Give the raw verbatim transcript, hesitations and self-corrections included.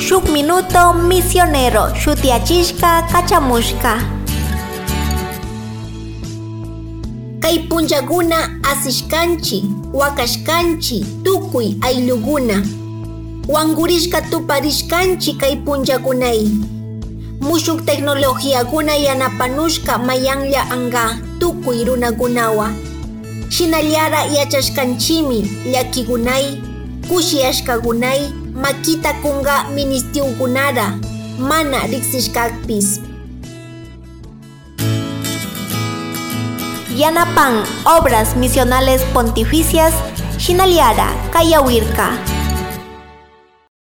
Shuk minuto misionero shutiachishka kachamushka. Kay punllakuna asishkanchi, wakashkanchi, tukuy ayllukuna. Wangurishka tuparishkanchi kay punllakunay. Mushuk tecnologiakuna yanapanushka mayanlla anga tukuy runakunawa. Shinallara yachashkanchimi llakikunay, kushiyashkakunay, makita kunga ministiukunara, mana riksishkakpis. Yanapan Obras Misionales Pontificias Shinaliara Kayawirka.